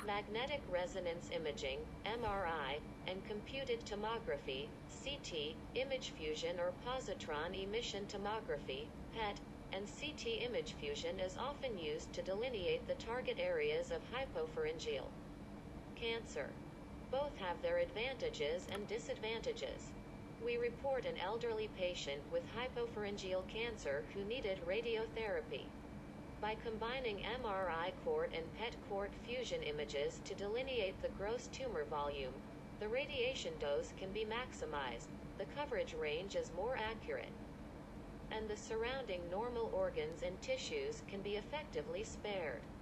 magnetic resonance imaging, MRI, and computed tomography, CT, image fusion or positron emission tomography, PET, and CT image fusion is often used to delineate the target areas of hypopharyngeal cancer. Both have their advantages and disadvantages. We report an elderly patient with hypopharyngeal cancer who needed radiotherapy. By combining MRI court and PET court fusion images to delineate the gross tumor volume, the radiation dose can be maximized, the coverage range is more accurate, and the surrounding normal organs and tissues can be effectively spared.